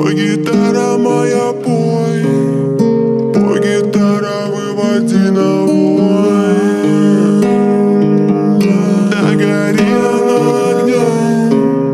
Пой, гитара моя, пой, пой, гитара, выводи на вой. Догори оно огнем.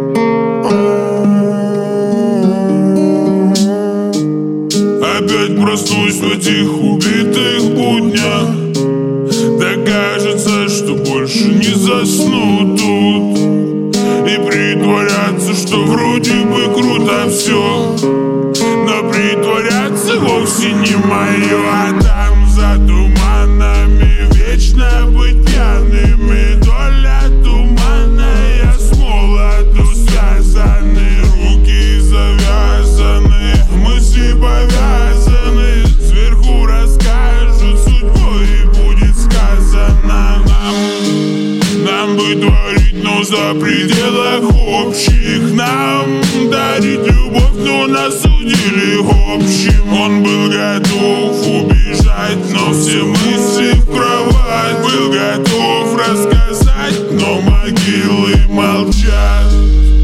Опять проснусь в этих убитых буднях. Да кажется, что больше не засну тут. И притворяться, что вроде бы круто все, но притворяться вовсе не мое. А там за туманами вечно быть пьяными. Доля туманная, с молоду связаны, руки завязаны, мысли повязаны. Сверху расскажут судьбу и будет сказано нам бы творить, но за пределах общих. Нам дарить любовь, но нас судили общим. Он был готов убежать, но все мысли в кровать. Был готов рассказать, но могилы молчат.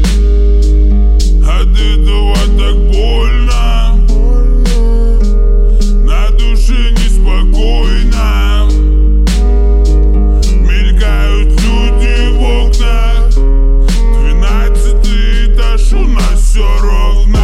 От этого так больно, на душе неспокойно. Мелькают люди в окнах, 12-й этаж, у нас все ровно.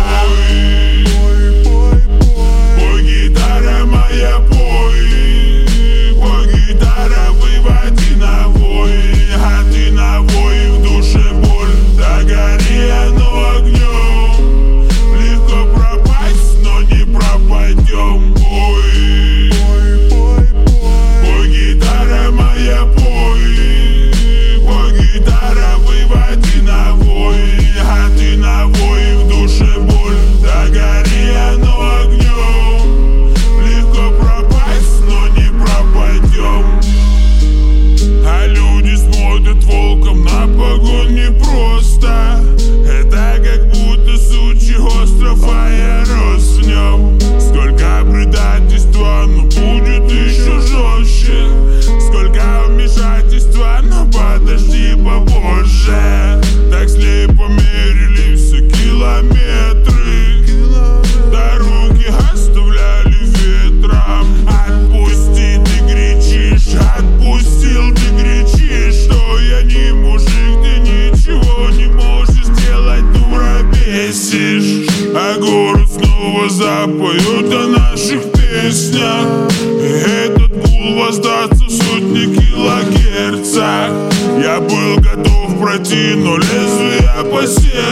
Пой, гитара моя, пой, пой, гитара, выводи на вой. А ты на вой, в душе боль, догори оно огнем. Легко пропасть, но не пропадем. Пой, пой, гитара моя, пой, пой, гитара, выводи на вой. А ты на вой, в душе боль, догори оно огнем. Легко пропасть, но не пропадем. А люди смотрят волком на погонь непросто. Это как будто сучий остров, а я рос в нем. Сколько предательства, но будет еще жестче. Сколько вмешательства, но подожди попозже. Так слепо мерили все километры, дороги оставляли ветром. Отпусти, ты кричишь, отпустил, ты кричишь, что я не мужик, ты ничего не можешь сделать, дура бесишь. А город снова запоет о наших песнях, и этот гул воздастся в сотни килогерцах. Я был готов пройти, но лезвие по сердцу.